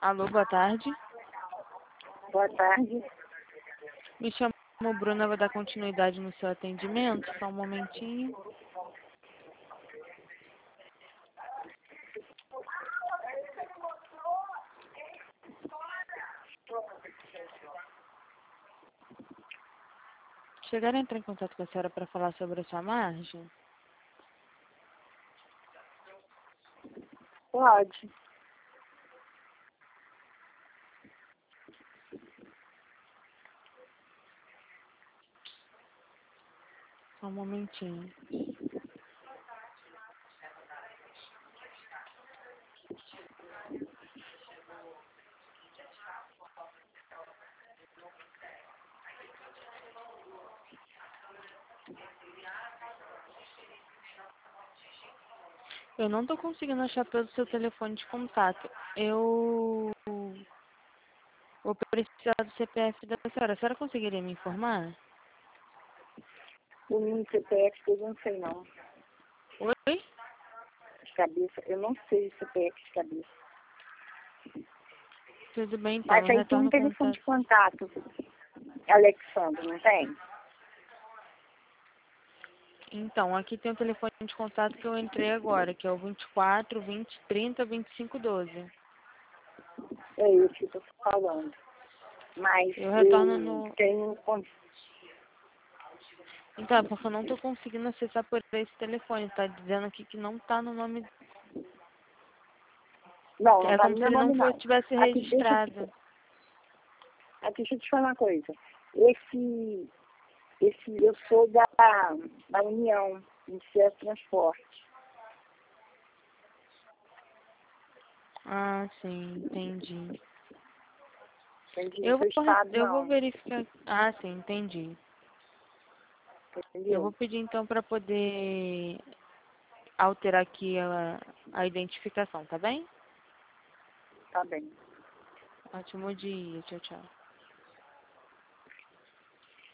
Alô, boa tarde. Boa tarde. Me chamo Bruna, vou dar continuidade no seu atendimento. Só um momentinho. Chegaram a entrar em contato com a senhora para falar sobre a sua margem? Pode. Só um momentinho. Eu não estou conseguindo achar pelo seu telefone de contato. Eu vou precisar do CPF da senhora. A senhora conseguiria me informar? O meu CPF eu não sei não. Oi? De cabeça. Eu não sei o CPF de cabeça. Tudo bem, então. Mas Eu aí tem um retorno o telefone contato. de contato. Alexandre, não tem? Então, aqui tem o telefone de contato que eu entrei agora, que é o 24 20 30 25 12. É isso que eu tô falando. Mas Eu retorno eu no... tenho... Então, é porque eu não estou conseguindo acessar por esse telefone. Tá dizendo aqui que não tá no nome... Não, não É tá como no se meu ele nome não não. tivesse Aqui, registrado. deixa eu te falar uma coisa. Esse eu sou da União, Ministério do Transporte. Ah, sim, entendi. Entendi? Não Eu sou vou, Estado, eu vou não. verificar... Ah, sim, entendi. Eu vou Entendeu? pedir então para poder alterar aqui a identificação, tá bem? Tá bem. Ótimo dia. Tchau, tchau.